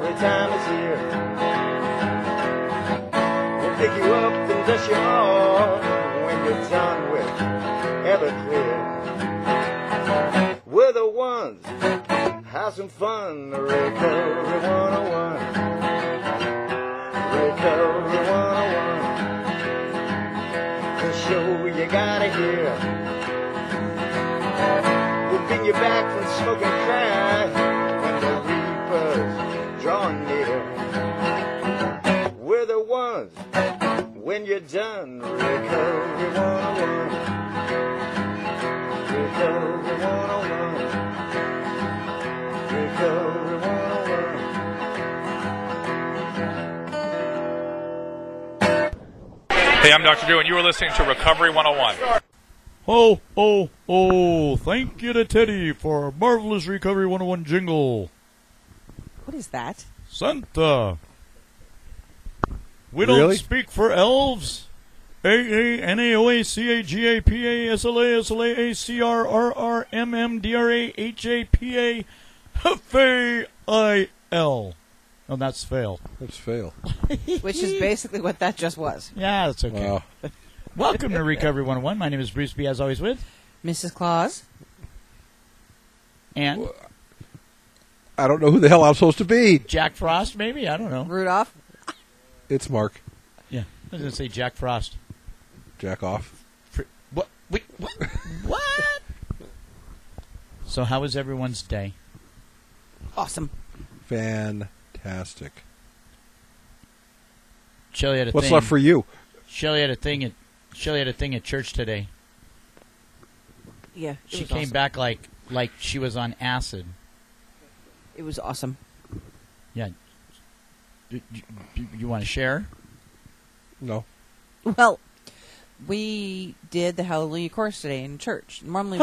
every time it's here. We'll pick you up and dust you off when you're done with Everclear. We're the ones, have some fun, Recovery 101. Recovery 101. The show you gotta hear. We'll bring you back from smoking crack when the reaper's drawing near. We're the ones, when you're done, Recovery 101. Recovery 101. Recovery 101. Hey, I'm Dr. Drew, and you are listening to Recovery 101. Oh, oh, oh, thank you to Teddy for a marvelous Recovery 101 jingle. What is that? Santa. We Really? don't speak for elves. A-A-N-A-O-A-C-R-R-R-M-M-D-R-A-H-A-P-A-F-A-I-L. Oh, that's fail. Let's fail. Which is basically what that just was. Yeah, that's okay. Wow. Welcome to Recovery 101. My name is Bruce B, as always, with... Mrs. Claus? And... I don't know who the hell I'm supposed to be. Jack Frost, maybe? I don't know. Rudolph? It's Mark. Yeah, I was going to say Jack Frost. Jack off. What? Wait, what? What? So how was everyone's day? Awesome. Fantastic. Shelly had a What's thing. left for you? Shelly had a thing at church today. Yeah. She came back like she was on acid. It was awesome. Yeah. You want to share? No. Well, we did the Hallelujah chorus today in church. Normally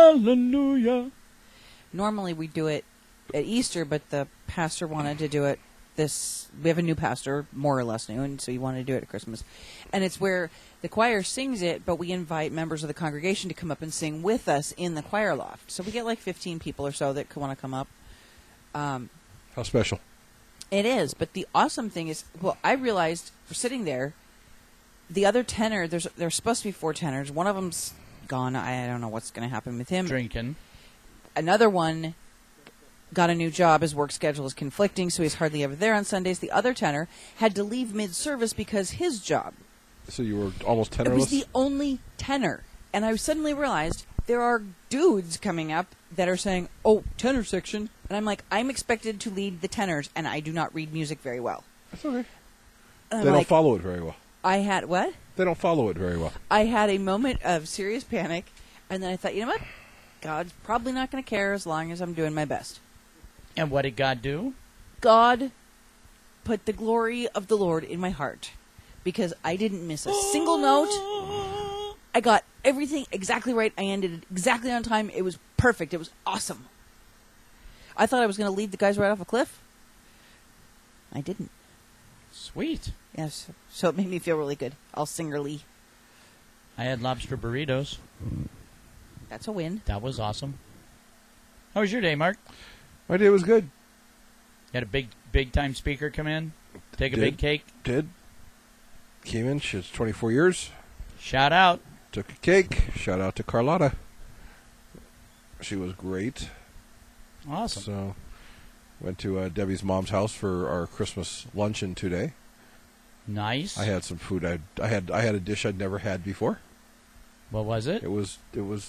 we do it at Easter, but the pastor wanted to do it we have a new pastor, more or less new, and so he wanted to do it at Christmas. And it's where the choir sings it, but we invite members of the congregation to come up and sing with us in the choir loft. So we get like 15 people or so that want to come up. How special. It is, but the awesome thing is, well, I realized sitting there, the other tenor, there's supposed to be 4 tenors. One of them's gone. I don't know what's going to happen with him. Drinking. Another one got a new job. His work schedule is conflicting, so he's hardly ever there on Sundays. The other tenor had to leave mid-service because his job. So you were almost tenorless? It was the only tenor. And I suddenly realized there are dudes coming up that are saying, oh, tenor section. And I'm like, I'm expected to lead the tenors, and I do not read music very well. That's okay. And They don't follow it very well. I had, what? They don't follow it very well. I had a moment of serious panic, and then I thought, you know what? God's probably not going to care as long as I'm doing my best. And what did God do? God put the glory of the Lord in my heart, because I didn't miss a single note. I got everything exactly right. I ended exactly on time. It was perfect. It was awesome. I thought I was going to lead the guys right off a cliff. I didn't. Sweet. Yes. So it made me feel really good. I'll singerly. I had lobster burritos. That's a win. That was awesome. How was your day, Mark? My day was good. You had a big time speaker come in, take a big cake. Did. Came in. She's 24 years. Shout out. Took a cake. Shout out to Carlotta. She was great. Awesome. So, went to Debbie's mom's house for our Christmas luncheon today. Nice. I had some food. I had a dish I'd never had before. What was it? It was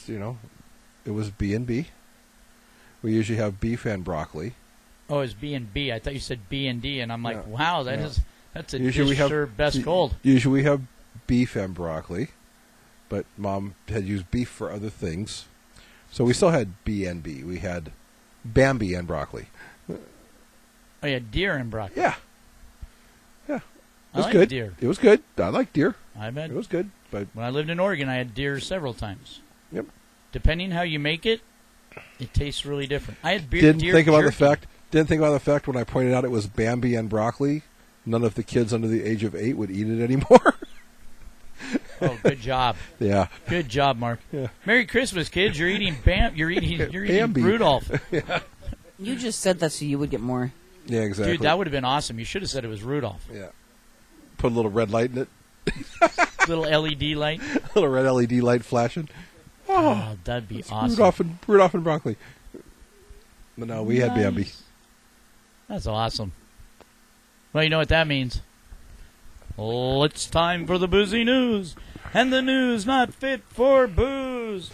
B&B. We usually have beef and broccoli. Oh, it's B&B. I thought you said B&D, and I'm like, No. wow, No. that's a Usually dish served best cold. Usually we have beef and broccoli, but Mom had used beef for other things, so we still had B&B. We had Bambi and broccoli. Oh, yeah, deer and broccoli. Yeah. It was I like good. deer. It was good. I like deer. I bet. It was good. But When I lived in Oregon, I had deer several times. Yep. Depending how you make it, it tastes really different. I had didn't deer think about jerky. the fact when I pointed out it was Bambi and broccoli, none of the kids under the age of 8 would eat it anymore. Oh, good job. Yeah. Good job, Mark. Yeah. Merry Christmas, kids. You're eating You're eating Bambi. Rudolph. You just said that so you would get more. Yeah, exactly. Dude, that would have been awesome. You should have said it was Rudolph. Yeah. Put a little red light in it. Little LED light. A little red LED light flashing. Oh, that'd be awesome. Rudolph and broccoli. But no, we had Bambi. That's awesome. Well, you know what that means. Oh, it's time for the boozy news. And the news not fit for booze.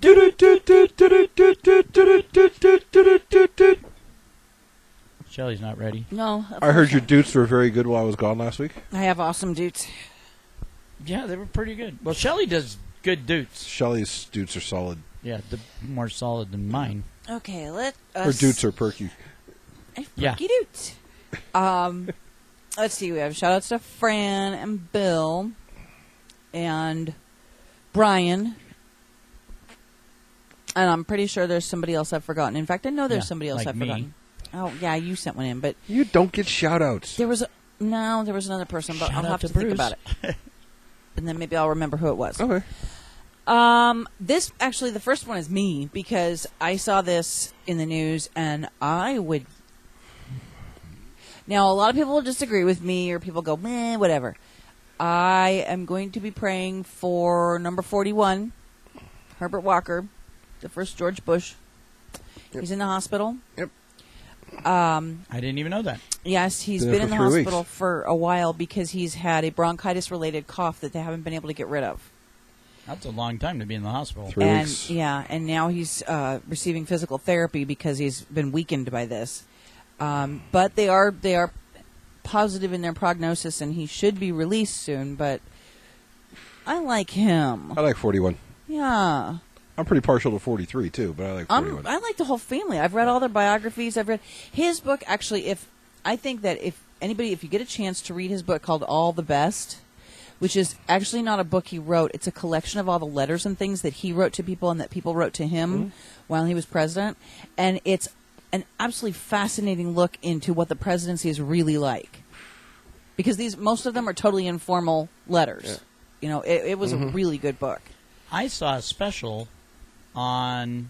Shelly's not ready. No. I heard your dutes were very good while I was gone last week. I have awesome dudes. Yeah, they were pretty good. Well, Shelly does good dutes. Shelley's dutes are solid. Yeah, more solid than mine. Okay, let us... Her dutes are perky. Yeah. Perky dutes. Let's see. We have shout-outs to Fran and Bill and Brian. And I'm pretty sure there's somebody else I've forgotten. In fact, I know there's somebody else like I've me. forgotten. Oh, yeah, you sent one in, but You don't get shout-outs. there was another person, but Shout I'll out have to to think Bruce. about it. And then maybe I'll remember who it was. Okay. This actually, the first one is me because I saw this in the news, and I would. Now, a lot of people will disagree with me, or people go, meh, whatever. I am going to be praying for number 41, Herbert Walker, the first George Bush. Yep. He's in the hospital. Yep. I didn't even know that. Yes, he's Been been there in the for 3 hospital weeks. for a while because he's had a bronchitis-related cough that they haven't been able to get rid of. That's a long time to be in the hospital. 3 and weeks. yeah, and now he's receiving physical therapy because he's been weakened by this. But they are positive in their prognosis, and he should be released soon. But I like him. I like 41. Yeah, I'm pretty partial to 43 too, but I like 41. I like the whole family. I've read all their biographies. I've read his book. Actually, if you get a chance to read his book called All the Best, which is actually not a book he wrote. It's a collection of all the letters and things that he wrote to people and that people wrote to him while he was president. And it's an absolutely fascinating look into what the presidency is really like. Because most of them are totally informal letters. Yeah. You know, it was a really good book. I saw a special on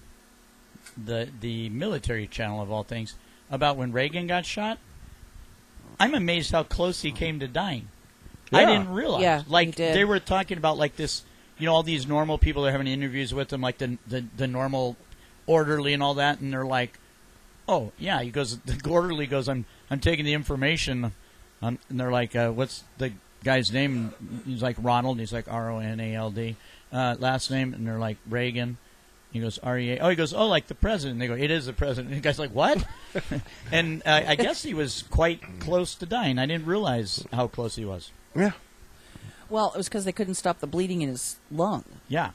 the military channel of all things about when Reagan got shot. I'm amazed how close he came to dying. I Yeah. didn't realize. Yeah, like he did. they were talking about like this, all these normal people that are having interviews with him, like the normal orderly and all that, and they're like, "Oh yeah," he goes. The orderly goes, "I'm taking the information," and they're like, "What's the guy's name?" And he's like Ronald. And he's like Ronald. Last name, and they're like Reagan. He goes REA. Oh, he goes, oh, like the president. And they go, it is the president. And the guy's like, what? And I guess he was quite close to dying. I didn't realize how close he was. Yeah. Well, it was because they couldn't stop the bleeding in his lung. Yeah.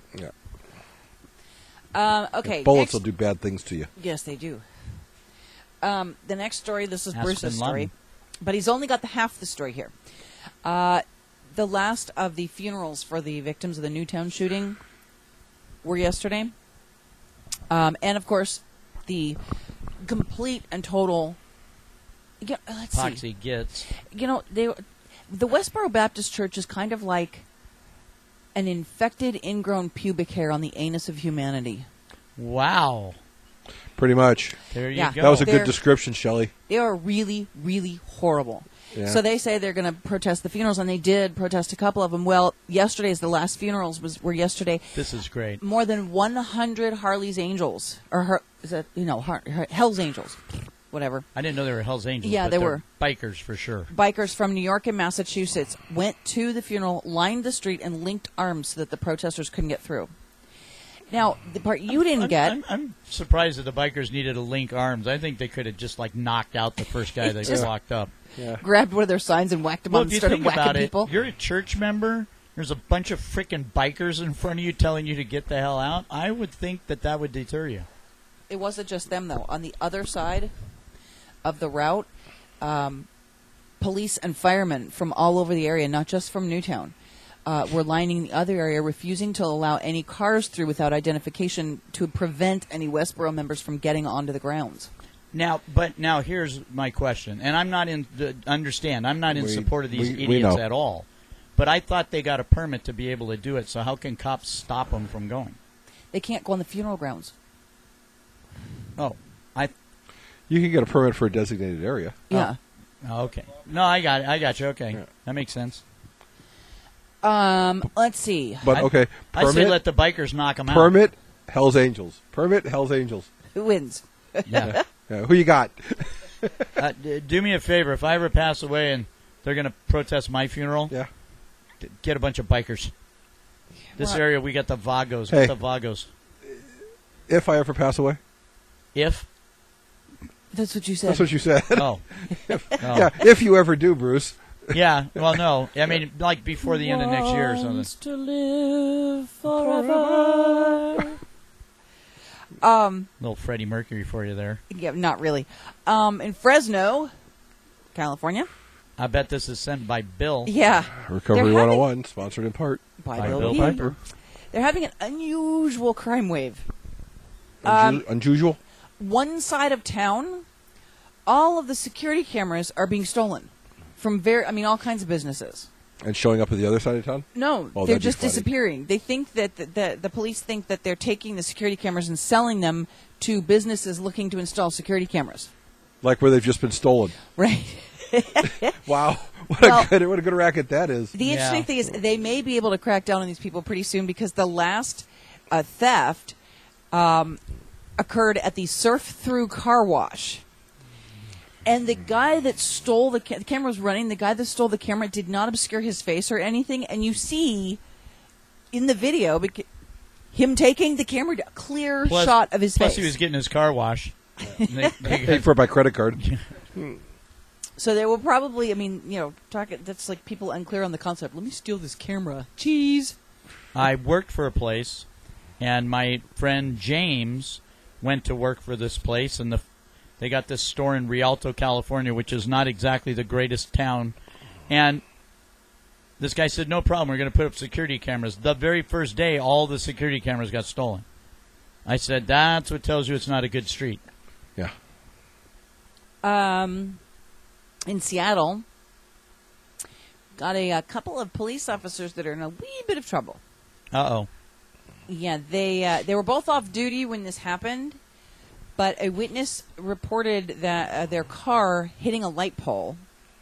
Yeah. Okay. Bullets next- will do bad things to you. Yes, they do. The next story, this is Ask Bruce's Bin Laden. story, but he's only got the half the story here. The last of the funerals for the victims of the Newtown shooting were yesterday. And, of course, the complete and total... let's see. Poxy gets. The Westboro Baptist Church is kind of like an infected, ingrown pubic hair on the anus of humanity. Wow. Pretty much. There you Yeah. go. That was a They're- good description, Shelley. They are really, really horrible. Yeah. So they say they're going to protest the funerals, and they did protest a couple of them. Well, yesterday's the last funerals were yesterday. This is great. More than 100 Harley's Angels, or Hell's Angels, whatever. I didn't know they were Hell's Angels. Yeah, but they they're were. Bikers for sure. Bikers from New York and Massachusetts went to the funeral, lined the street, and linked arms so that the protesters couldn't get through. Now, the part you didn't get... I'm surprised that the bikers needed to link arms. I think they could have just knocked out the first guy that just- walked up. Yeah. grabbed one of their signs and whacked them Well, on if and you started think whacking about people. it, you're a church member. There's a bunch of freaking bikers in front of you telling you to get the hell out. I would think that would deter you. It wasn't just them, though. On the other side of the route, police and firemen from all over the area, not just from Newtown, were lining the other area, refusing to allow any cars through without identification to prevent any Westboro members from getting onto the grounds. Now, here's my question, and I'm not in support of these we idiots know. at all. But I thought they got a permit to be able to do it. So how can cops stop them from going? They can't go on the funeral grounds. Oh, You can get a permit for a designated area. Yeah. Oh, okay. No, I got you. Okay. Yeah. That makes sense. Let's see. But okay, I say permit, let the bikers knock them out. permit, Hell's Angels. Permit, Hell's Angels. Who wins? Yeah. Yeah, who you got? Do me a favor. If I ever pass away and they're going to protest my funeral, Yeah. get a bunch of bikers. This Well- area, we got the Vagos. Hey. Get the Vagos. If I ever pass away. If? That's what you said. That's what you said. Oh. Oh. Yeah, if you ever do, Bruce. Yeah, well, no. I mean, like before the end of next year or something. Wants to live forever. Little Freddie Mercury for you there. Yeah, not really. In Fresno, California. I bet this is sent by Bill. Yeah. Recovery They're having- 101, sponsored in part. By Bill Bill Piper. Piper. They're having an unusual crime wave. Unusual? One side of town, all of the security cameras are being stolen from all kinds of businesses. And showing up at the other side of town? No, Oh, they're that'd be just funny. disappearing. They think that the police think that they're taking the security cameras and selling them to businesses looking to install security cameras. Like where they've just been stolen. Right. Wow. What Well- a good racket that is. The interesting Yeah. thing is they may be able to crack down on these people pretty soon because the last theft occurred at the Surf Through car wash. And the guy that stole the camera was running. The guy that stole the camera did not obscure his face or anything. And you see in the video him taking the camera down, clear shot of his plus face. he was getting his car washed. They Paid for it by credit card. So there will probably, that's like people unclear on the concept. Let me steal this camera. Cheese. I worked for a place, and my friend James went to work for this place, and they got this store in Rialto, California, which is not exactly the greatest town. And this guy said, no problem, we're going to put up security cameras. The very first day, all the security cameras got stolen. I said, that's what tells you it's not a good street. Yeah. In Seattle, got a couple of police officers that are in a wee bit of trouble. Uh-oh. Yeah, they were both off duty when this happened, but a witness reported that their car hitting a light pole.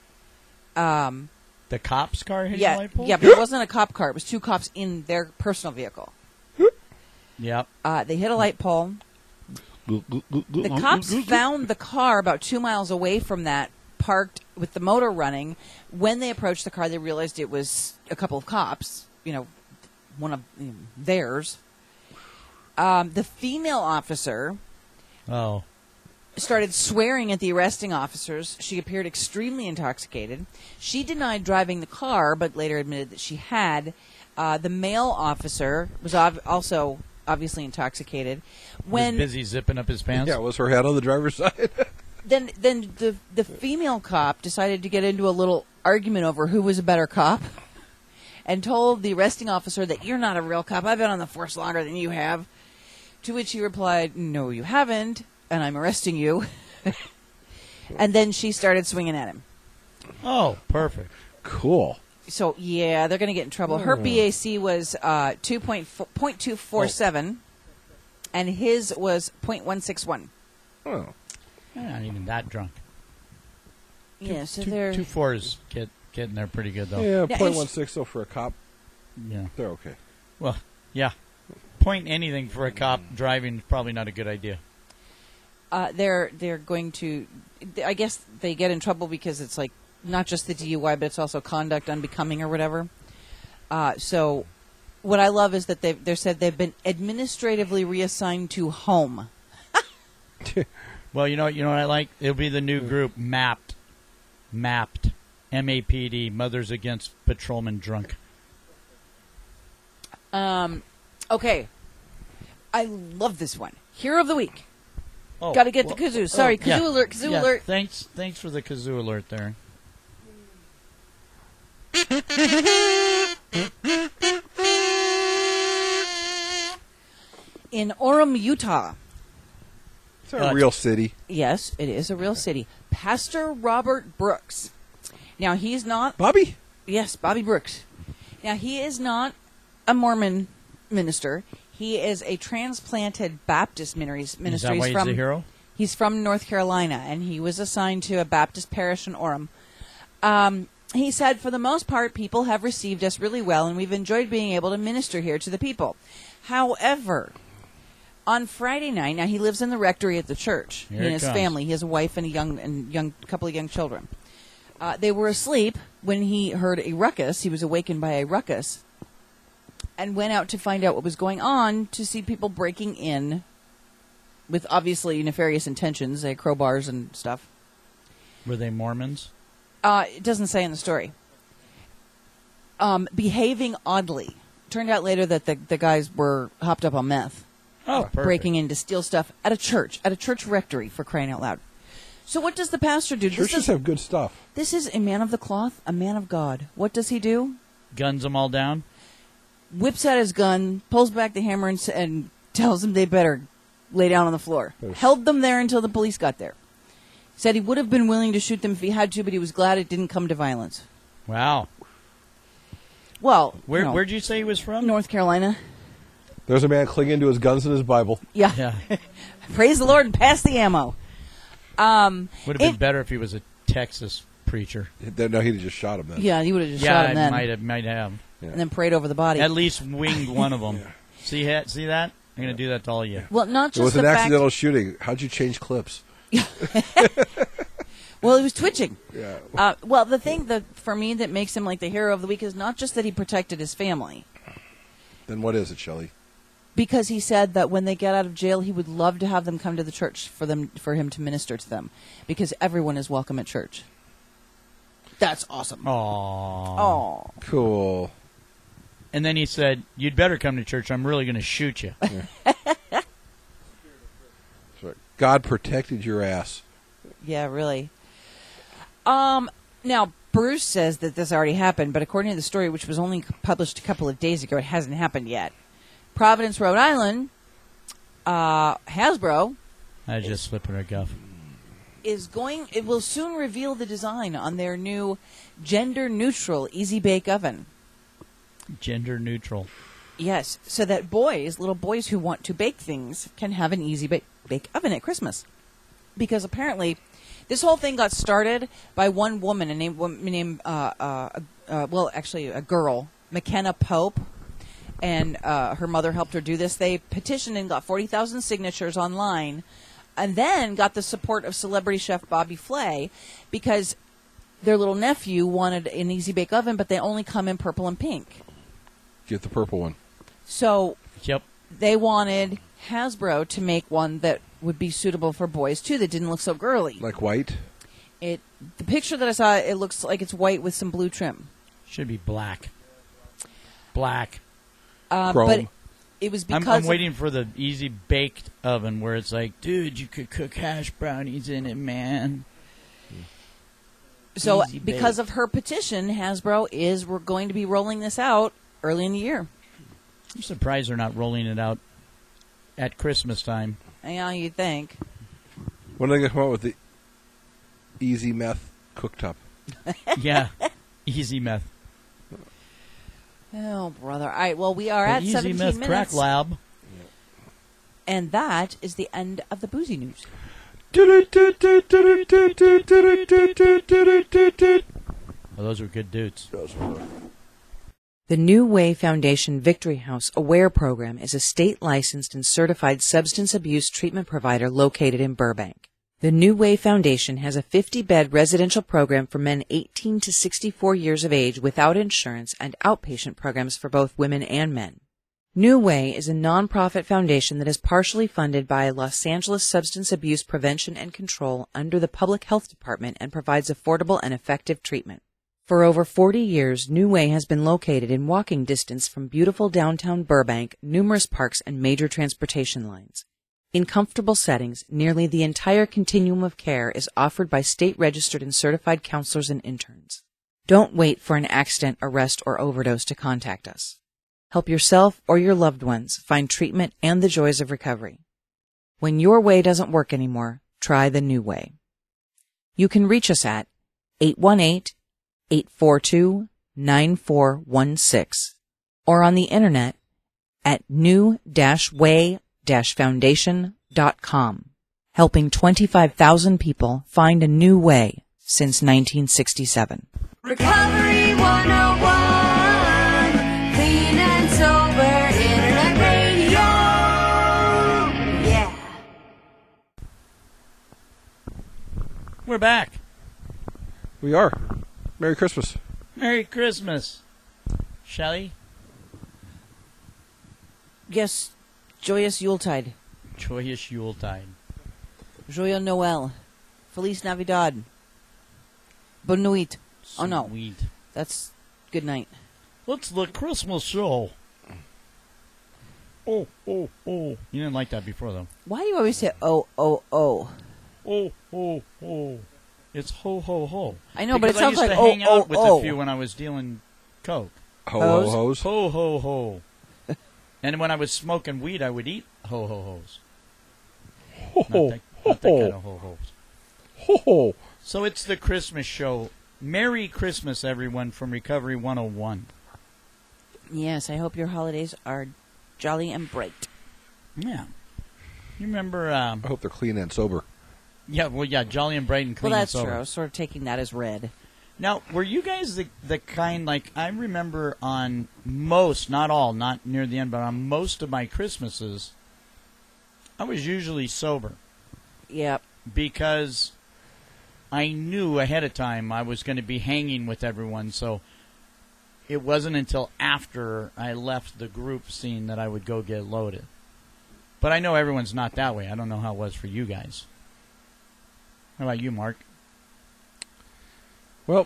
The cop's car hit Yeah, the light pole? yeah, but it wasn't a cop car. It was two cops in their personal vehicle. Yep. They hit a light pole. The cops found the car about 2 miles away from that, parked with the motor running. When they approached the car, they realized it was a couple of cops, one of theirs. The female officer Oh. started swearing at the arresting officers. She appeared extremely intoxicated. She denied driving the car, but later admitted that she had. The male officer was also obviously intoxicated. Was busy zipping up his pants? Yeah, was her head on the driver's side? Then the female cop decided to get into a little argument over who was a better cop, and told the arresting officer that you're not a real cop. I've been on the force longer than you have. To which he replied, "No, you haven't, and I'm arresting you." And then she started swinging at him. Oh, perfect. Cool. So yeah, they're going to get in trouble. Her BAC was 2.247, and his was 0.161. Oh. Not even that drunk. Yeah, so two, they're 2.4s getting there pretty good, though. Yeah, Yeah, 0.16 though for a cop. Yeah. They're okay. Well, yeah. Point anything for a cop driving is probably not a good idea. they're going to. I guess they get in trouble because it's like not just the DUI, but it's also conduct unbecoming or whatever. So, what I love is that they said they've been administratively reassigned to home. Well, you know what I like? It'll be the new group, MAPD. MAPD, Mothers Against Patrolmen Drunk. Okay, I love this one. Hero of the week. Oh, Got to get the kazoo. Sorry, kazoo yeah. alert. Kazoo Yeah, alert. Thanks for the kazoo alert there. In Orem, Utah. It's a real city. Yes, it is a real city. Pastor Robert Brooks. Now, he's not... Bobby? Yes, Bobby Brooks. Now, he is not a Mormon minister. He is a transplanted Baptist ministries Is that why he's from... the hero? He's from North Carolina, and he was assigned to a Baptist parish in Orem. He said, for the most part, people have received us really well, and we've enjoyed being able to minister here to the people. However, on Friday night, now he lives in the rectory at the church. He and his family. He has a wife and a couple of young children. They were asleep when he heard a ruckus. He was awakened by a ruckus and went out to find out what was going on, to see people breaking in with obviously nefarious intentions, crowbars and stuff. Were they Mormons? It doesn't say in the story. Behaving oddly. Turned out later that the guys were hopped up on meth. Oh, perfect. Breaking in to steal stuff at a church rectory, for crying out loud. So what does the pastor do? Churches have good stuff. This is a man of the cloth, a man of God. What does he do? Guns them all down? Whips out his gun, pulls back the hammer, and tells them they better lay down on the floor. Held them there until the police got there. Said he would have been willing to shoot them if he had to, but he was glad it didn't come to violence. Wow. Well, where'd you say he was from? North Carolina. There's a man clinging to his guns and his Bible. Yeah. Praise the Lord and pass the ammo. Would have been better if he was a Texas preacher. No, he'd have just shot him then. Yeah, he would have just shot him then. Might have. Yeah. And then prayed over the body. At least winged one of them. Yeah. See that? I'm going to do that to all of you. Well, not just it was an accidental shooting. How'd you change clips? Well, he was twitching. Yeah. Well, the thing that for me that makes him like the hero of the week is not just that he protected his family. Then what is it, Shelley? Because he said that when they get out of jail, he would love to have them come to the church for him to minister to them, because everyone is welcome at church. That's awesome. Aww. Cool. And then he said, "You'd better come to church. I'm really going to shoot you." Yeah. God protected your ass. Yeah, really. Now, Bruce says that this already happened, but according to the story, which was only published a couple of days ago, it hasn't happened yet. Providence, Rhode Island, Hasbro... I just slipping her guff. It will soon reveal the design on their new gender-neutral Easy Bake Oven. Gender neutral. Yes, so that little boys who want to bake things, can have an Easy Bake Oven at Christmas. Because apparently, this whole thing got started by one woman, a girl, McKenna Pope, and her mother helped her do this. They petitioned and got 40,000 signatures online, and then got the support of celebrity chef Bobby Flay, because their little nephew wanted an Easy Bake Oven, but they only come in purple and pink. Get the purple one. So Yep. they wanted Hasbro to make one that would be suitable for boys too, that didn't look so girly. Like white? The picture that I saw, it looks like it's white with some blue trim. Should be black. Black. Chrome. But it was because I'm waiting for the Easy Baked Oven where it's like, dude, you could cook hash brownies in it, man. So Easy because bake. of her petition, we're going to be rolling this out early in the year. I'm surprised they're not rolling it out at Christmas time. Yeah, you'd think. When are they going to come out with the Easy Meth cooktop? Yeah. Easy Meth. Oh, brother. All right, well, we are The at Easy 17 Meth minutes. Crack Lab. And that is the end of the boozy news. Oh, those were good dudes. The New Way Foundation Victory House Aware Program is a state-licensed and certified substance abuse treatment provider located in Burbank. The New Way Foundation has a 50-bed residential program for men 18 to 64 years of age without insurance and outpatient programs for both women and men. New Way is a nonprofit foundation that is partially funded by Los Angeles Substance Abuse Prevention and Control under the Public Health Department and provides affordable and effective treatment. For over 40 years, New Way has been located in walking distance from beautiful downtown Burbank, numerous parks, and major transportation lines. In comfortable settings, nearly the entire continuum of care is offered by state-registered and certified counselors and interns. Don't wait for an accident, arrest, or overdose to contact us. Help yourself or your loved ones find treatment and the joys of recovery. When your way doesn't work anymore, try the New Way. You can reach us at 818-842-9416 or on the internet at new-way-foundation.com. helping 25,000 people find a new way since 1967. Recovery 101, clean and sober internet radio. Yeah. We're back. We are. Merry Christmas. Merry Christmas. Shelley? Yes, joyous Yuletide. Joyous Yuletide. Joyeux Noël. Feliz Navidad. Bonne nuit. Oh, no. Sweet. That's good night. It's the Christmas show. Oh, oh, oh. You didn't like that before, though. Why do you always say, oh, oh, oh? Oh, oh, oh. It's ho, ho, ho. I know, but it Because sounds I like, used to oh, hang oh, out with oh. a few when I was dealing coke. Ho Hose? ho hos. Ho, ho, ho. And when I was smoking weed, I would eat ho, ho, hos. Ho ho Not that kind of ho, hos. ho ho. So it's the Christmas show. Merry Christmas, everyone, from Recovery 101. Yes, I hope your holidays are jolly and bright. Yeah. You remember... I hope they're clean and sober. yeah, jolly and bright and clean Well, that's and sober. true. I was sort of taking that as read. Now, were you guys the kind, like, I remember on most, not all, not near the end, but on most of my Christmases, I was usually sober Yep. because I knew ahead of time I was going to be hanging with everyone, so it wasn't until after I left the group scene that I would go get loaded. But I know everyone's not that way. I don't know how it was for you guys. How about you, Mark? Well,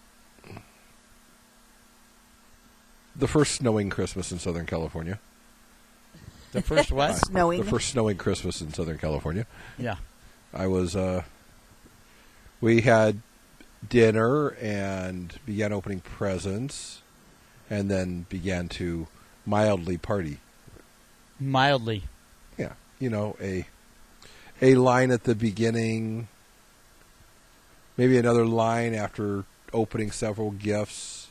the first snowing Christmas in Southern California. The first what? Snowing. The first snowing Christmas in Southern California. Yeah. I was, we had dinner and began opening presents and then began to mildly party. Mildly. Yeah. You know, a line at the beginning, maybe another line after opening several gifts.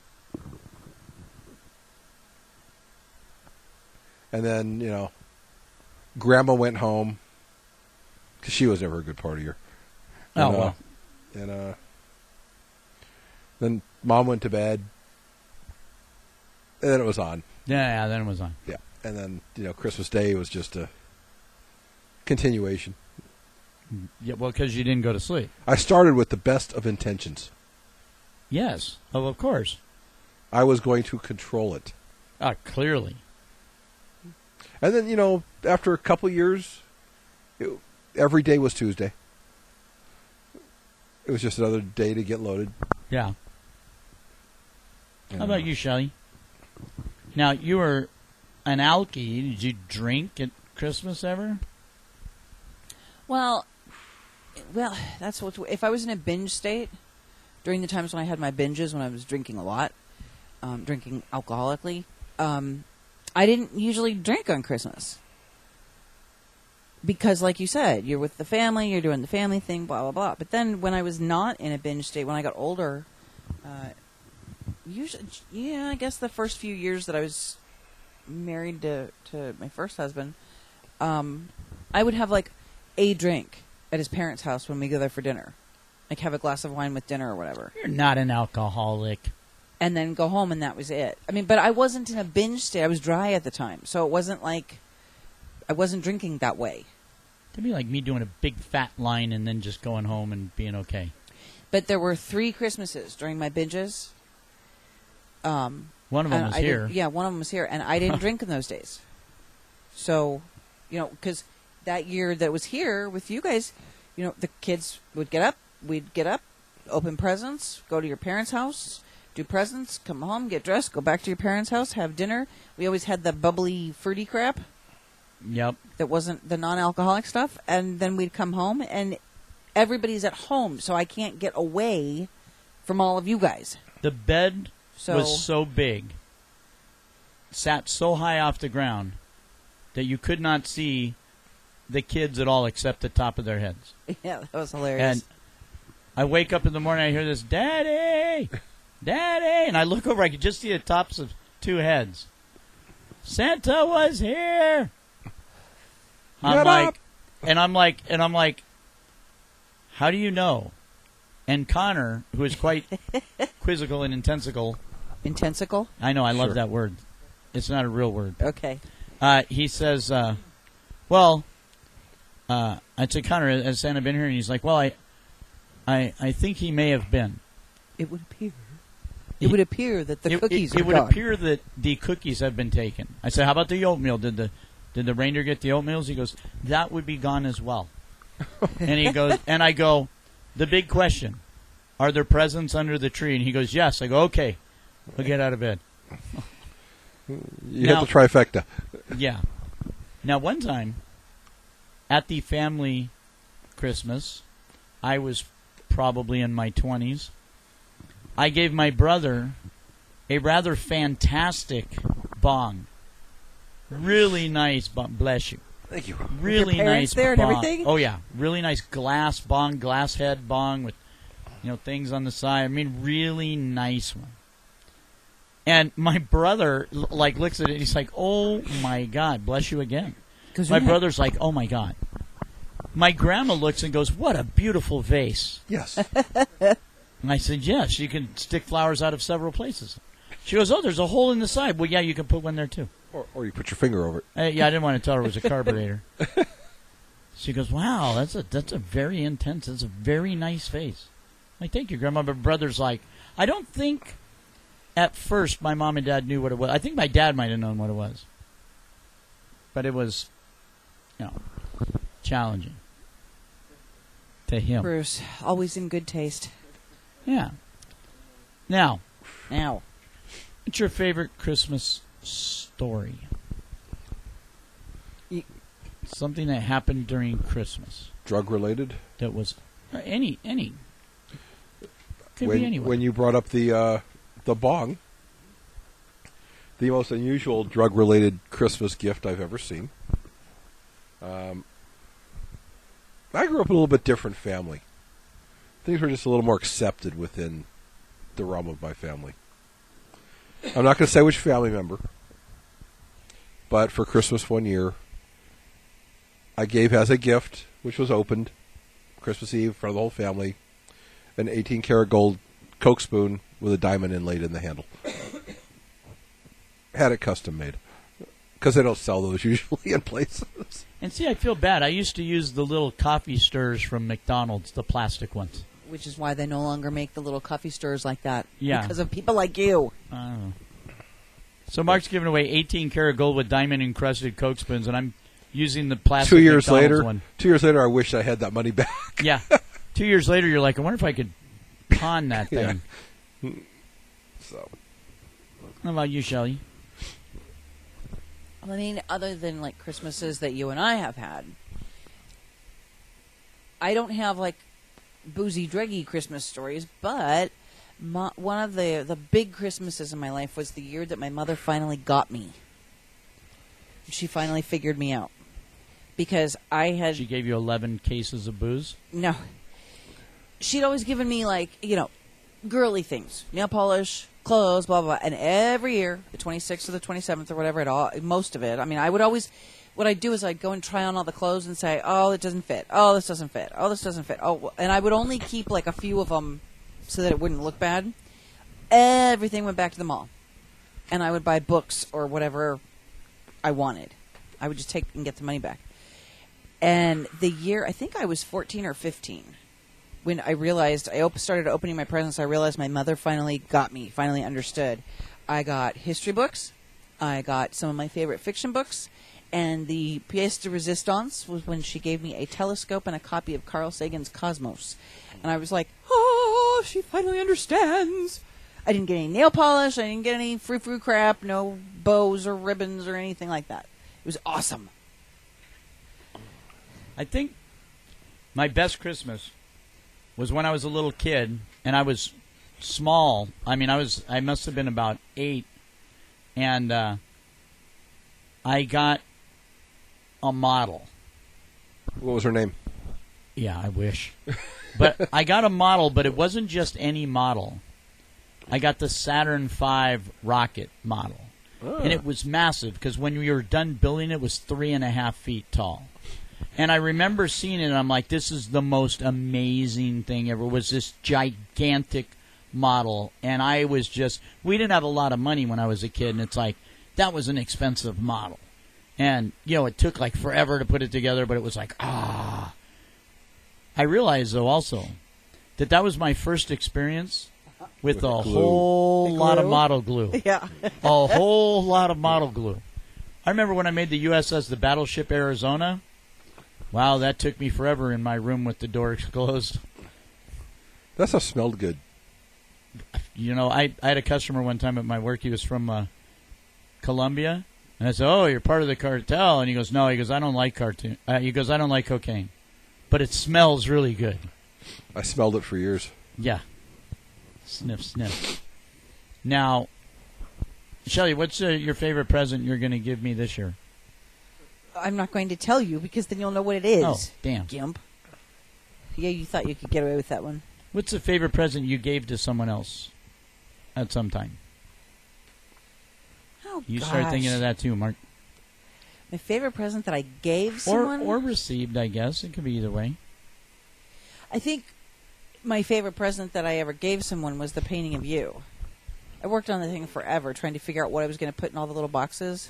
And then, you know, Grandma went home because she was never a good partier. Oh, And, well. And then Mom went to bed. And then it was on. Yeah, then it was on. Yeah. And then, you know, Christmas Day was just a continuation. Yeah, well, because you didn't go to sleep. I started with the best of intentions. Yes. Oh, of course. I was going to control it. Clearly. And then, you know, after a couple years, every day was Tuesday. It was just another day to get loaded. Yeah. And, How about you, Shelley? Now, you were an alkie. Did you drink at Christmas ever? Well, that's what. If I was in a binge state during the times when I had my binges, when I was drinking a lot, drinking alcoholically, I didn't usually drink on Christmas because, like you said, you're with the family, you're doing the family thing, blah blah blah. But then when I was not in a binge state, when I got older, usually, yeah, I guess the first few years that I was married to my first husband, I would have like a drink at his parents' house when we go there for dinner. Like have a glass of wine with dinner or whatever. You're not an alcoholic. And then go home and that was it. I mean, but I wasn't in a binge state. I was dry at the time. So it wasn't like I wasn't drinking that way. It'd be like me doing a big fat line and then just going home and being okay. But there were 3 Christmases during my binges. One of them was I here. Yeah, one of them was here. And I didn't drink in those days. So, you know, because that year that was here with you guys, you know, the kids would get up. We'd get up, open presents, go to your parents' house, do presents, come home, get dressed, go back to your parents' house, have dinner. We always had the bubbly, fruity crap Yep. that wasn't the non-alcoholic stuff. And then we'd come home, and everybody's at home, so I can't get away from all of you guys. The bed So was so big, sat so high off the ground, that you could not see the kids at all except the top of their heads. yeah, that was hilarious. And I wake up in the morning, I hear this, Daddy! Daddy! And I look over, I could just see the tops of 2 heads. Santa was here! I'm Get like, up! And I'm like, how do you know? And Connor, who is quite quizzical and intensical. Intensical? I know, I love Sure. that word. It's not a real word. Okay. He says, I said, Connor, has Santa been here? And he's like, well, I think he may have been. It would appear. It would appear that the cookies are It would gone. appear that the cookies have been taken. I said, how about the oatmeal? Did the reindeer get the oatmeals? He goes, that would be gone as well. And he goes, and I go, the big question, are there presents under the tree? And he goes, yes. I go, okay, we'll get out of bed. You have the trifecta. Yeah. Now, one time, at the family Christmas, I was probably in my 20s. I gave my brother a rather fantastic bong. Really nice bong. Bless you. Thank you. Really Your parents nice there and bong. everything? Oh, yeah. Really nice glass bong, glass head bong with, things on the side. I mean, really nice one. And my brother, looks at it and he's like, oh, my God, bless you again. My brother's like, oh, my God. My grandma looks and goes, what a beautiful vase. Yes. And I said, yes, you can stick flowers out of several places. She goes, oh, there's a hole in the side. Well, yeah, you can put one there, too. Or you put your finger over it. Yeah, I didn't want to tell her it was a carburetor. She goes, wow, that's a very intense, that's a very nice vase. I'm like, thank you, Grandma. But brother's like, I don't think at first my mom and dad knew what it was. I think my dad might have known what it was. But it was, challenging to him. Bruce, always in good taste. Yeah. Now, Now, what's your favorite Christmas story? Something that happened during Christmas Drug related. that was or any could be anywhere. When you brought up the bong, the most unusual drug related Christmas gift I've ever seen. I grew up in a little bit different family. Things were just a little more accepted within the realm of my family. I'm not going to say which family member, but for Christmas one year, I gave as a gift, which was opened Christmas Eve in front of the whole family, an 18-karat gold Coke spoon with a diamond inlaid in the handle. Had it custom made. Because they don't sell those usually in places. And see, I feel bad. I used to use the little coffee stirrers from McDonald's, the plastic ones. which is why they no longer make the little coffee stirrers like that. Yeah. Because of people like you. I don't know. So Mark's giving away 18-karat gold with diamond-encrusted Coke spoons, and I'm using the plastic 2 years McDonald's later, one. 2 years later, I wish I had that money back. Yeah. 2 years later, you're like, I wonder if I could pawn that thing. Yeah. So, How about you, Shelley? I mean, other than like Christmases that you and I have had, I don't have like boozy, druggy Christmas stories, but one of the big Christmases in my life was the year that my mother finally got me. She finally figured me out. Because I had... She gave you 11 cases of booze? No. She'd always given me, like, you know, girly things. Nail polish, clothes, blah, blah, blah. And every year, the 26th or the 27th or whatever, most of it, I mean, I would always... What I'd do is I'd go and try on all the clothes and say, oh, it doesn't fit. Oh, this doesn't fit. Oh, this doesn't fit. Oh, and I would only keep, like, a few of them so that it wouldn't look bad. Everything went back to the mall. And I would buy books or whatever I wanted. I would just take and get the money back. And the year, I think I was 14 or 15, when I realized, started opening my presents, I realized my mother finally got me, finally understood. I got history books, I got some of my favorite fiction books, and the pièce de résistance was when she gave me a telescope and a copy of Carl Sagan's Cosmos. And I was like, oh, she finally understands. I didn't get any nail polish, I didn't get any frou-frou crap, no bows or ribbons or anything like that. It was awesome. I think my best Christmas was when I was a little kid and I was small. I mean, I must have been about 8, and I got a model. what was her name? Yeah, I wish. But I got a model, but it wasn't just any model. I got the Saturn V rocket model. And it was massive because when we were done building it was 3.5 feet tall. And I remember seeing it, and I'm like, this is the most amazing thing ever. It was this gigantic model. And I was just, we didn't have a lot of money when I was a kid, and it's like, that was an expensive model. And, it took like forever to put it together, but it was like, I realized, though, also, that was my first experience with a whole lot of model glue. Yeah. A whole lot of model glue. I remember when I made the USS, the Battleship Arizona. Wow, that took me forever in my room with the doors closed. That stuff smelled good. I had a customer one time at my work. He was from Colombia. And I said, "Oh, you're part of the cartel." And he goes, "No." He goes, "I don't like cartoon." He goes, "I don't like cocaine. But it smells really good." I smelled it for years. Yeah. Sniff, sniff. Now, Shelley, what's your favorite present you're going to give me this year? I'm not going to tell you because then you'll know what it is. Oh, damn. Gimp. Yeah, you thought you could get away with that one. What's the favorite present you gave to someone else at some time? Oh, You gosh. start thinking of that too, Mark. My favorite present that I gave someone? Or received, I guess. It could be either way. I think my favorite present that I ever gave someone was the painting of you. I worked on the thing forever trying to figure out what I was going to put in all the little boxes.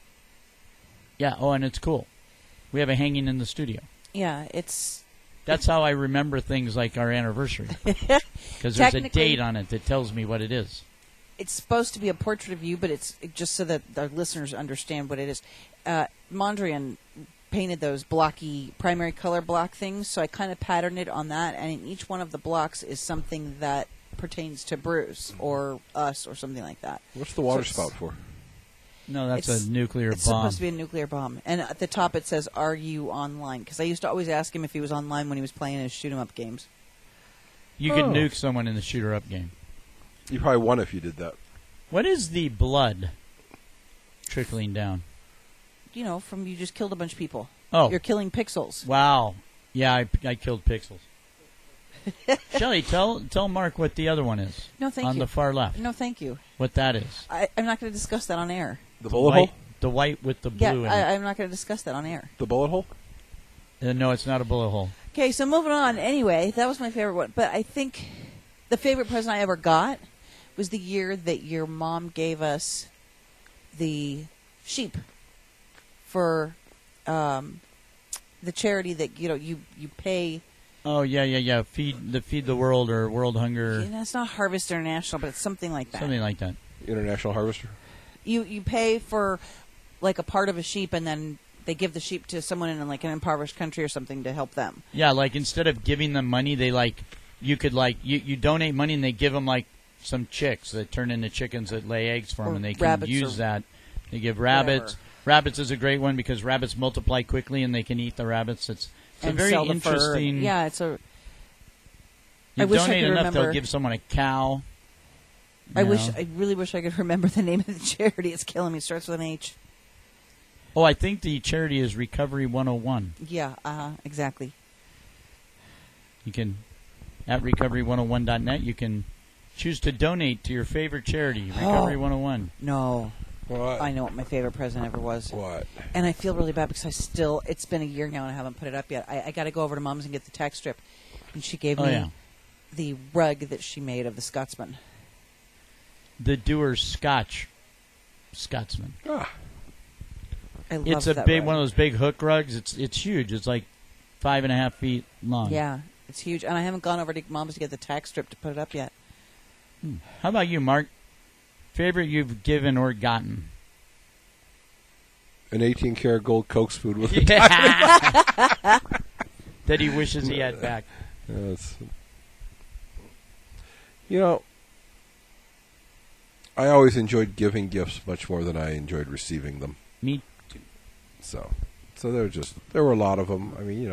Yeah, and it's cool. We have it hanging in the studio. Yeah, it's... That's how I remember things like our anniversary. Because there's a Technically- date on it that tells me what it is. It's supposed to be a portrait of you, but it's just so that our listeners understand what it is. Mondrian painted those blocky primary color block things, so I kind of patterned it on that, and in each one of the blocks is something that pertains to Bruce or us or something like that. What's the water So spout for? No, that's It's- a nuclear It's bomb. supposed to be a nuclear bomb. And at the top it says, "Are you online?" Because I used to always ask him if he was online when he was playing his shoot-'em-up games. You can Oh. nuke someone in the shooter-up game. You probably won if you did that. What is the blood trickling down? You know, from you just killed a bunch of people. Oh, You're killing pixels. wow. Yeah, I killed pixels. Shelley, tell Mark what the other one is. No, thank on you. the far left. No, thank you. What that is. I'm not going to discuss that on air. The bullet white, hole? The white with the Yeah, blue in I'm not going to discuss that on air. The bullet hole? it. No, it's not a bullet hole. Okay, so moving on. Anyway, that was my favorite one. But I think the favorite present I ever got was the year that your mom gave us the sheep for the charity that you pay. Oh, yeah. Feed the World or World Hunger, It's not Harvest International, but it's something like that. something like that. International Harvester? You pay for like a part of a sheep, and then they give the sheep to someone in like an impoverished country or something to help them. Yeah, like instead of giving them money, they you donate money and they give them like some chicks that turn into chickens that lay eggs for them, Or and they can rabbits use or that. They give rabbits. whatever. Rabbits is a great one because rabbits multiply quickly and they can eat the rabbits. It's a And very sell the fur. interesting. Yeah, it's a. You I wish I donate could enough, remember- they'll give someone a cow. I you wish. know. I really wish I could remember the name of the charity. It's killing me. It starts with an H. Oh, I think the charity is Recovery 101. Yeah. Exactly. You can at recovery101.net. You can choose to donate to your favorite charity, Recovery 101. No, What? I know what my favorite present ever was, What? and I feel really bad because it's been a year now and I haven't put it up yet. I got to go over to Mom's and get the tax strip, and she gave Oh, me yeah. the rug that she made of the Scotsman. The Doer Scotsman. Ah, I love It's a that big rug. one of those big hook rugs. It's huge. It's like 5.5 feet long. Yeah, it's huge, and I haven't gone over to Mom's to get the tax strip to put it up yet. How about you, Mark? Favorite you've given or gotten? an 18-karat gold Coke spoon with That he wishes he had back. Yes. You know, I always enjoyed giving gifts much more than I enjoyed receiving them. Me. So there were a lot of them. I mean,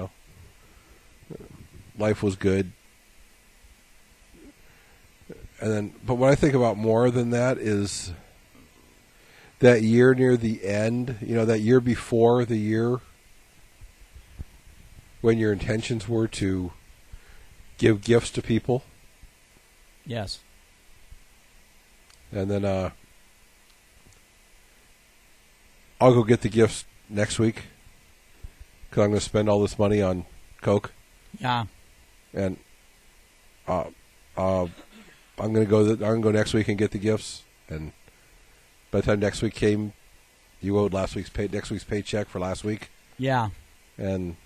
life was good. And then, but what I think about more than that is that year near the end, that year before the year when your intentions were to give gifts to people. Yes. And then I'll go get the gifts next week. because I'm going to spend all this money on Coke, Yeah. and I'm going to go. I'm going to go next week and get the gifts. And by the time next week came, you owed next week's paycheck for last week, Yeah. and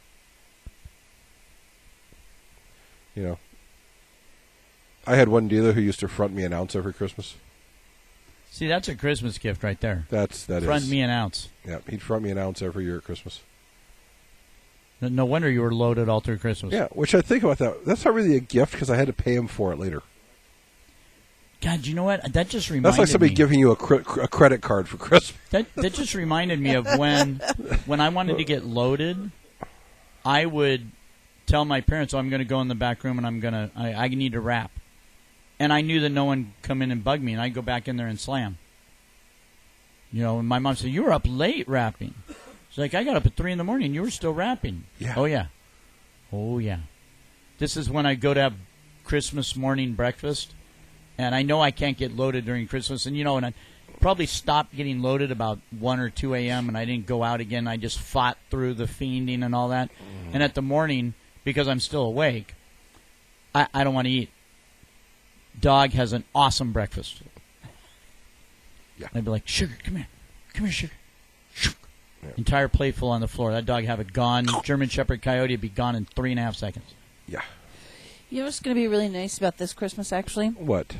I had one dealer who used to front me an ounce every Christmas. See, that's a Christmas gift right there. That Front is. me an ounce. Yeah, he'd front me an ounce every year at Christmas. No wonder you were loaded all through Christmas. Yeah, which I think about that. That's not really a gift because I had to pay him for it later. God, you know what? That just reminded That's like somebody me. giving you a credit card for Christmas. That just reminded me of when I wanted to get loaded, I would tell my parents, "Oh, I'm going to go in the back room and I need to wrap," and I knew that no one would come in and bug me, and I'd go back in there and slam. And my mom said, "You were up late wrapping." She's like, "I got up at 3 a.m. You were still wrapping." Yeah. Oh yeah. This is when I go to have Christmas morning breakfast, and I know I can't get loaded during Christmas, and I probably stopped getting loaded about 1 or 2 a.m. and I didn't go out again. I just fought through the fiending and all that. And at the morning, because I'm still awake, I don't want to eat. Dog has an awesome breakfast. Yeah. I'd be like, "Sugar, come here, Sugar." Yeah. Entire plate full on the floor. That dog have it gone. German Shepherd Coyote would be gone in 3.5 seconds. Yeah. You know what's going to be really nice about this Christmas, actually? What?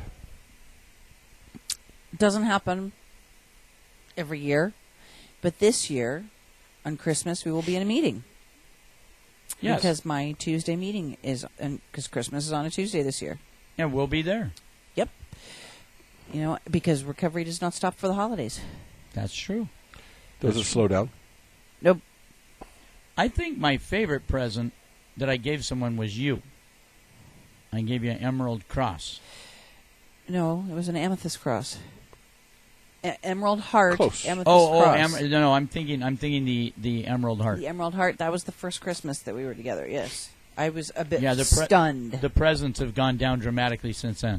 It doesn't happen every year, but this year, on Christmas, we will be in a meeting. Yes. Because my Tuesday meeting is, because Christmas is on a Tuesday this year. Yeah, we'll be there. Yep. Because recovery does not stop for the holidays. That's true. Does it slow down? Nope. I think my favorite present that I gave someone was you. I gave you an emerald cross. No, it was an amethyst cross. Emerald heart. Close. Amethyst cross. No, I'm thinking the emerald heart. The emerald heart. That was the first Christmas that we were together. Yes, I was a bit Yeah, stunned. The presents have gone down dramatically since then.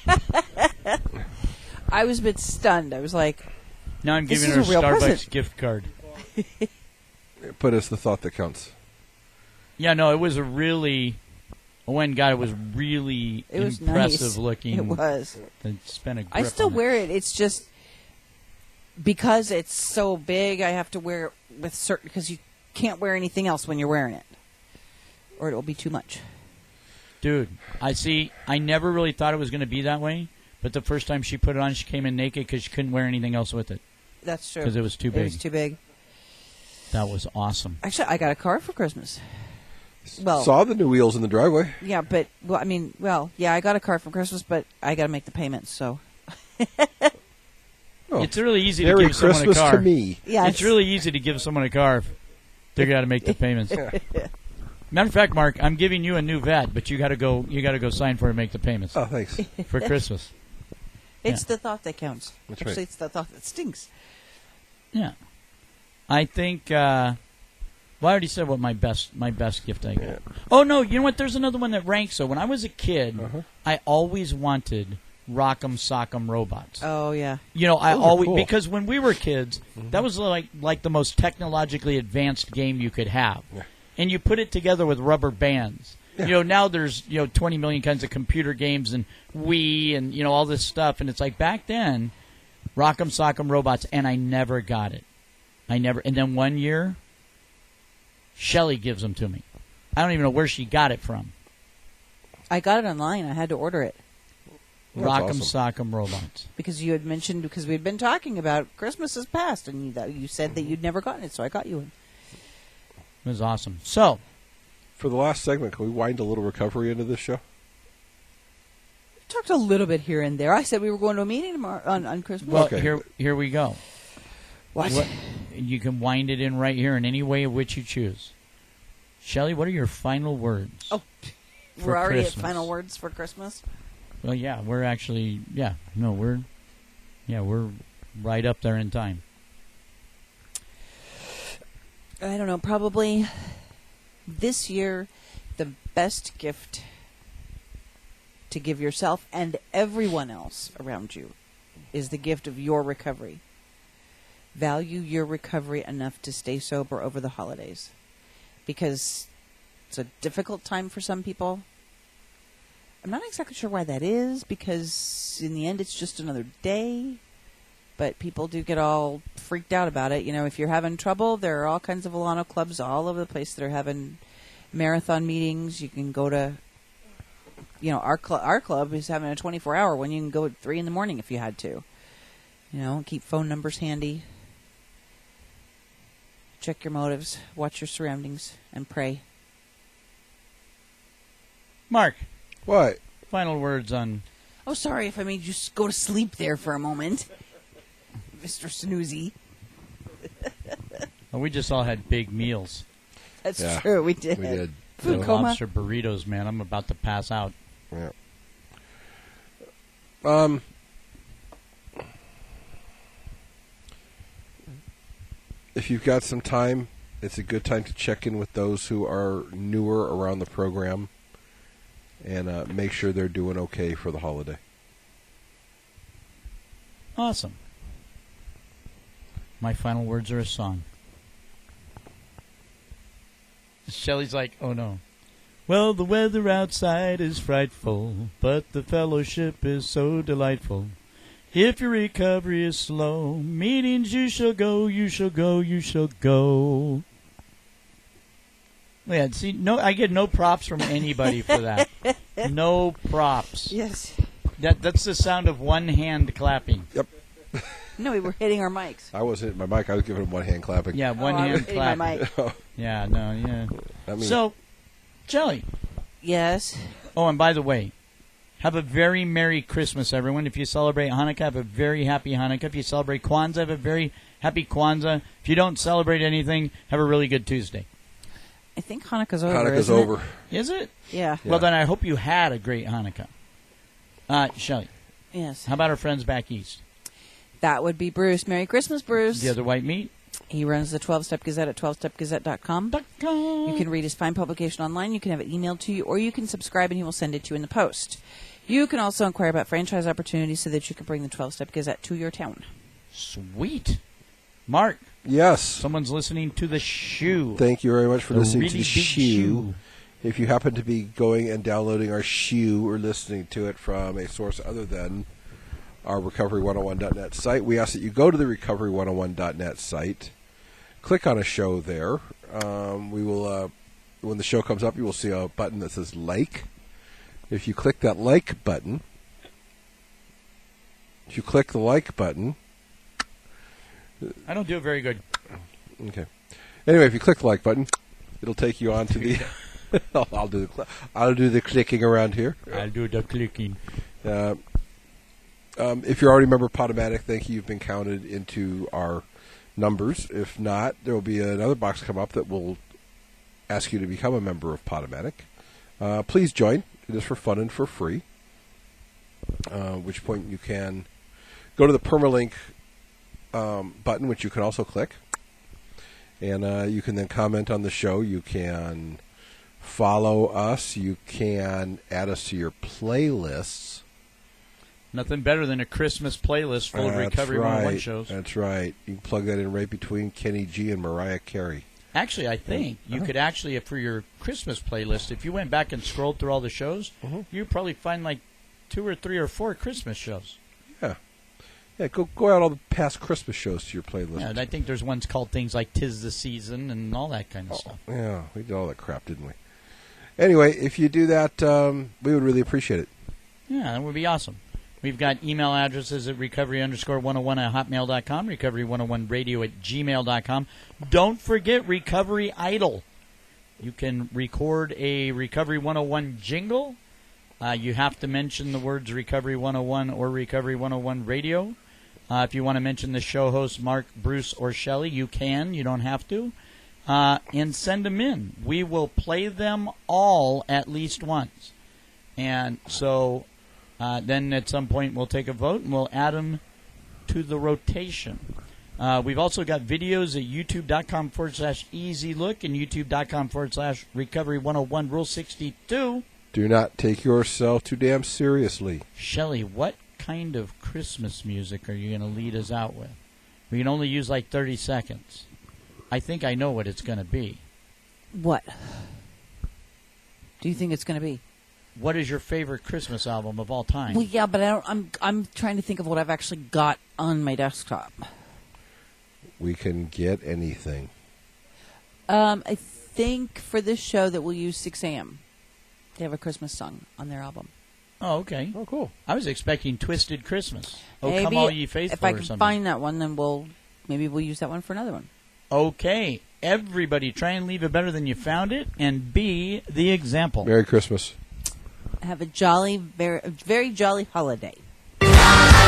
I was a bit stunned. I was like, Now I'm This giving her a is a real Starbucks present. gift card. But it's the thought that counts. Yeah, no, it was a really. When God, it was really it was impressive nice. looking. It was. It's been a grip I still on wear it. It's just because it's so big. I have to wear it with certain because you can't wear anything else when you're wearing it, or it will be too much. Dude, I never really thought it was going to be that way, but the first time she put it on, she came in naked because she couldn't wear anything else with it. That's true. Because it was too It big. was too big. That was awesome. Actually, I got a car for Christmas. Well, Saw the new wheels in the driveway. yeah, but I got a car for Christmas, but I got to make the payments. So Oh, It's really easy to Merry give someone Christmas a car. to me. yeah, It's really easy to give someone a car if they got to make the payments. Matter of fact, Mark, I'm giving you a new vet, but you got to go sign for it and make the payments Oh, thanks. for Christmas. it's the thought that counts. That's Actually, right. it's the thought that stinks. Yeah, I think. Well, I already said what my best gift I got. Yeah. Oh no, you know what? There's another one that ranks. So when I was a kid, Uh-huh. I always wanted Rock'em Sock'em robots. Oh yeah, I Those are always cool. because when we were kids, that was like the most technologically advanced game you could have, Yeah. and you put it together with rubber bands. Yeah. Now there's 20 million kinds of computer games and Wii and all this stuff, and it's like back then, Rock'em Sock'em robots, and I never got it. And then one year, Shelly gives them to me. I don't even know where she got it from. I got it online. I had to order it That's Rock'em awesome. Sock'em robots. because you had mentioned because we'd been talking about Christmas is past, and you said that you'd never gotten it, so I got you one. It was awesome. So, For the last segment, can we wind a little recovery into this show? We talked a little bit here and there. I said we were going to a meeting tomorrow on Christmas. well, Okay. here we go. What? You can wind it in right here in any way of which you choose. Shelly, what are your final words? Oh, for we're already Christmas? at final words for Christmas. Well, yeah, we're actually, we're right up there in time. I don't know. Probably this year, the best gift to give yourself and everyone else around you is the gift of your recovery. Value your recovery enough to stay sober over the holidays. because it's a difficult time for some people. I'm not exactly sure why that is, because in the end it's just another day. But people do get all freaked out about it. You know, if you're having trouble, there are all kinds of Alano clubs all over the place that are having marathon meetings. You can go to, you know, our club is having a 24-hour one. You can go at 3 in the morning if you had to. You know, keep phone numbers handy. Check your motives, watch your surroundings, and pray. Mark, What? final words on... Oh, sorry if I made you go to sleep there for a moment, Mr. Snoozy. Well, we just all had big meals. That's Yeah, true, we did. We did. Food Yeah. coma. Lobster burritos, man. I'm about to pass out. Yeah. If you've got some time, it's a good time to check in with those who are newer around the program and make sure they're doing okay for the holiday. Awesome. My final words are a song. Shelley's like, oh no. Well, the weather outside is frightful, but the fellowship is so delightful. If your recovery is slow, meetings you shall go, you shall go, you shall go. Yeah, see, no, I get no props from anybody for that. No props. Yes. That's the sound of one hand clapping. Yep. No, we were hitting our mics. I wasn't hitting my mic. I was giving him one hand clapping. Yeah, one I was hand hitting my clapping. mic. Yeah, no, yeah. I mean, So, Jelly. Yes. Oh, and by the way, have a very Merry Christmas, everyone. If you celebrate Hanukkah, have a very happy Hanukkah. If you celebrate Kwanzaa, have a very happy Kwanzaa. If you don't celebrate anything, have a really good Tuesday. I think Hanukkah's over. Hanukkah's isn't it? over. Is it? Yeah. Yeah. Well, then I hope you had a great Hanukkah. Shelley, Yes. how about our friends back east? That would be Bruce. Merry Christmas, Bruce. The other white meat? He runs the 12-Step Gazette at 12stepgazette.com. You can read his fine publication online. You can have it emailed to you, or you can subscribe and he will send it to you in the post. You can also inquire about franchise opportunities so that you can bring the 12-Step Gazette to your town. Sweet. Mark, Yes. someone's listening to the shoe. Thank you very much for The listening really to the big shoe. shoe. If you happen to be going and downloading our shoe or listening to it from a source other than our recovery101.net site, we ask that you go to the recovery101.net site, click on a show there. We will, when the show comes up, you will see a button that says like. If you click that like button, I don't do it very good. okay. Anyway, if you click the like button, it'll take you on to the. I'll do the clicking around here. I'll do the clicking. If you're already a member of Podomatic, thank you. You've been counted into our numbers. If not, there will be another box come up that will ask you to become a member of Podomatic. Please join. It is for fun and for free. At which point you can go to the permalink button, which you can also click. And you can then comment on the show. You can follow us. You can add us to your playlists. Nothing better than a Christmas playlist full of That's Recovery 101 right. shows. That's right. You can plug that in right between Kenny G and Mariah Carey. Actually, I think you could actually, for your Christmas playlist, if you went back and scrolled through all the shows, you'd probably find like 2 or 3 or 4 Christmas shows. Yeah. Yeah, go out all the past Christmas shows to your playlist. Yeah, and I think there's ones called things like 'Tis the Season and all that kind of stuff. Yeah, we did all that crap, didn't we? Anyway, if you do that, we would really appreciate it. Yeah, that would be awesome. We've got email addresses at recovery_101 at hotmail.com, recovery101radio at gmail.com. Don't forget Recovery Idol. You can record a Recovery 101 jingle. You have to mention the words Recovery 101 or Recovery 101 Radio. If you want to mention the show hosts, Mark, Bruce, or Shelley, you can. You don't have to. And send them in. We will play them all at least once. And so then at some point we'll take a vote and we'll add them to the rotation. We've also got videos at youtube.com/easylook and youtube.com/recovery101 rule 62. Do not take yourself too damn seriously. Shelley, what kind of Christmas music are you going to lead us out with? We can only use like 30 seconds. I think I know what it's going to be. What? Do you think it's going to be? What is your favorite Christmas album of all time? Well, yeah, but I don't. I'm trying to think of what I've actually got on my desktop. We can get anything. I think for this show that we'll use 6 a.m. They have a Christmas song on their album. Oh, okay. Oh, cool. I was expecting Twisted Christmas. Oh, Maybe come all ye faithful if I or can something. find that one, then we'll use that one for another one. Okay. Everybody try and leave it better than you found it and be the example. Merry Christmas. Have a jolly, very jolly holiday. La